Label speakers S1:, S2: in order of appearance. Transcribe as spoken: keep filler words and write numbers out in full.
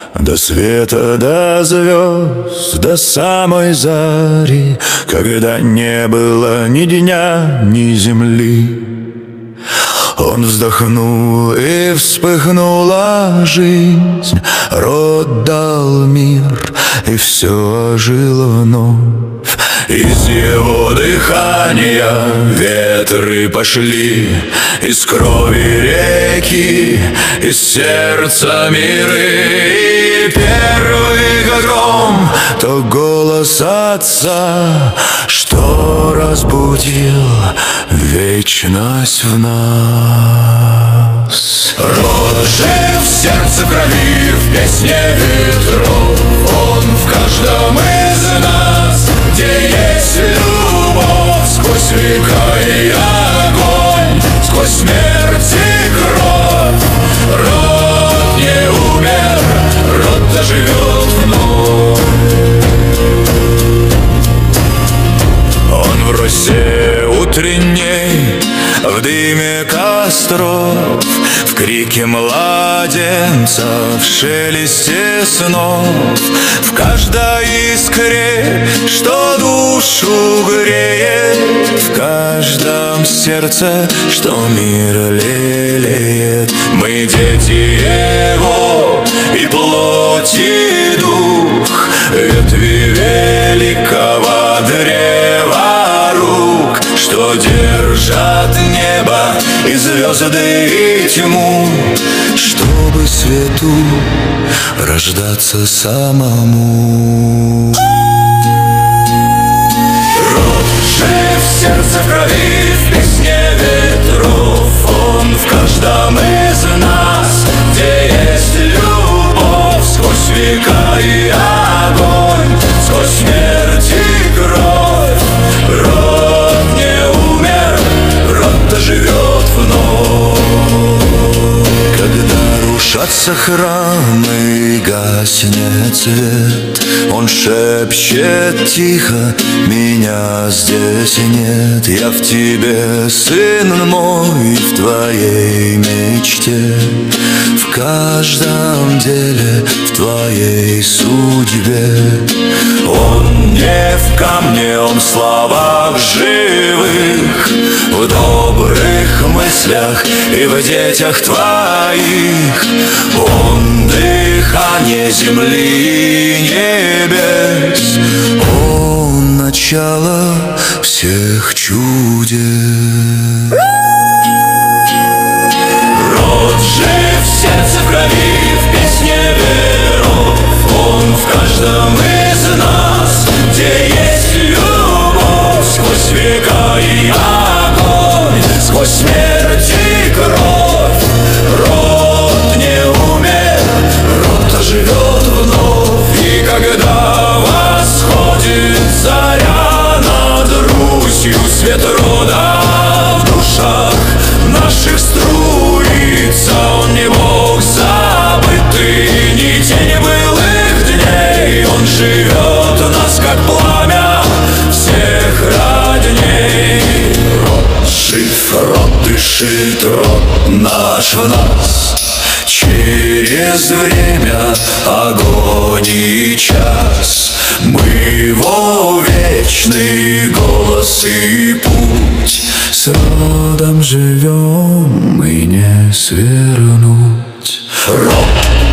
S1: До света, до звезд, до самой зари, когда не было ни дня, ни земли. Он вздохнул, и вспыхнула жизнь, род дал мир, и все ожило вновь. Из его дыхания ветры пошли, из крови реки, из сердца миры. И первый гром, то голос отца, что разбудил вечность в нас. Род жив в сердце, крови, в песне ветров. Он в каждом из нас, где есть любовь, сквозь века и огонь, сквозь смерть и кровь. Род не умер, род доживет вновь. Он в росе утренней, в дыме костров, в крике младенца, в шелесте снов, в каждой искре, что душу греет, в каждом сердце, что мир лелеет. Мы дети Его, и плоть, и дух, ветви великого древа рук, что держат небо и звезды, и тьму, чтобы свету рождаться самому. Род жив в сердце, в крови, в песне ветров. Он в каждом из нас, где есть любовь, сквозь века и огонь, сквозь смерть и кровь. Род не умер, род доживет вновь. Когда рушатся храмы и гаснет свет, он шепчет тихо: меня здесь нет. Я в тебе, сын мой, в твоей мечте, в каждом деле, в твоей судьбе. Он не в камне, он в словах живых, в добрых мыслях и в детях твоих. Он дыхание земли и небес, он начало всех чудес. Род жив в сердце, в крови, в песне ветров. Он в каждом из нас, где есть любовь, сквозь века и огонь, сквозь смерть и кровь. Род не умер, род оживет вновь. И когда восходит заря над Русью, свет рода в душах наших струится. Он не Бог забытый, ни тени былых дней. Он живет в нас, как пламя всех родней. Род жив, род дышит, род наш в нас. Через время, огонь и час, мы его вечный голос и путь. С родом живем и не свернуть. Род